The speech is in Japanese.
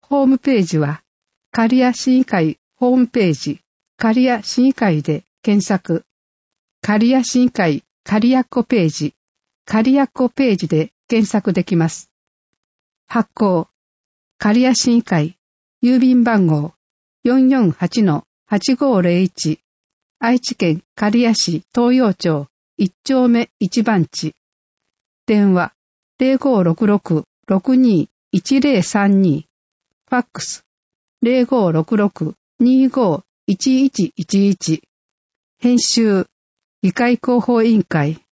ホームページは、刈谷市議会ホームページ、刈谷市議会で検索。刈谷市議会刈谷っ子ページ、刈谷っ子ページで検索できます。発行、刈谷市議会、郵便番号 448-8501、愛知県刈谷市東洋町1丁目1番地。電話0566-621032。ファックス0566-251111。編集議会広報委員会